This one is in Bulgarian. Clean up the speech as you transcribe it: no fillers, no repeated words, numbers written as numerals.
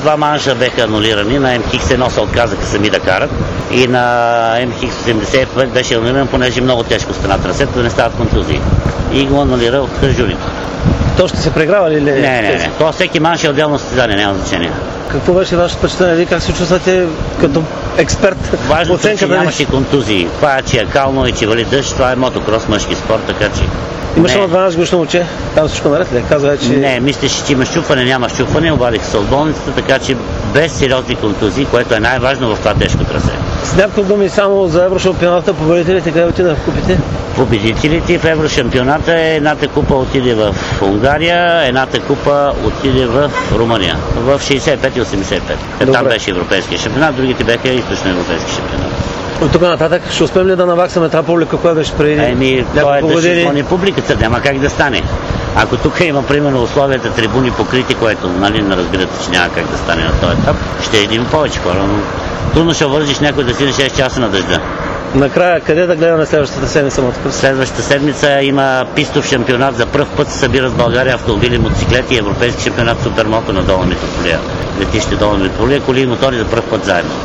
два манша беха анулирани. На МХ1 се отказаха сами да карат и на МХ75 беше анулиран, понеже много тежко стана трасето, да не стават контузии. И го анулира от журито. То ще се преграва ли? Не. Това всеки манш е отделно състезание, няма значение. Какво беше вашето впечатление? Вие как се чувствате като експерт? Важното е, че нямаше контузии. Това е, че е кално и че вали дъжд, това е мотокрос, мъжки спорт, така че... Имаш едно 12 годишно момче, там всичко наред ли? Казва, че... Не, мислеше, че има щупване, няма щупване, обадих се от болницата, така че без сериозни контузии, което е най-важно в това тежко трасе. С няколко думи само за еврошампионата, победителите къде отида в купите? Победителите в еврошампионата едната купа отиде в Унгария, едната купа отиде в Румъния, в 65 и 85. Там беше европейския шампионат, другите бяха източноевропейски шампионат. От тук нататък ще успеем ли да наваксаме тази публика, която беше преди това е да ще изпълни публиката, няма как да стане. Ако тук има примерно условията трибуни покрити, което не разбирате, че няма как да стане на този етап, ще има повече хора, но трудно ще вържиш някой да си на 6 часа на дъжда. Накрая, къде да гледаме следващата седмица мотокрос? Следващата седмица има пистов шампионат. За пръв път се събират в България автомобили, мотоциклети и европейски шампионат супермото на Долна Митрополия. Летище Долна Митрополия, коли и мотори за пръв път заедно.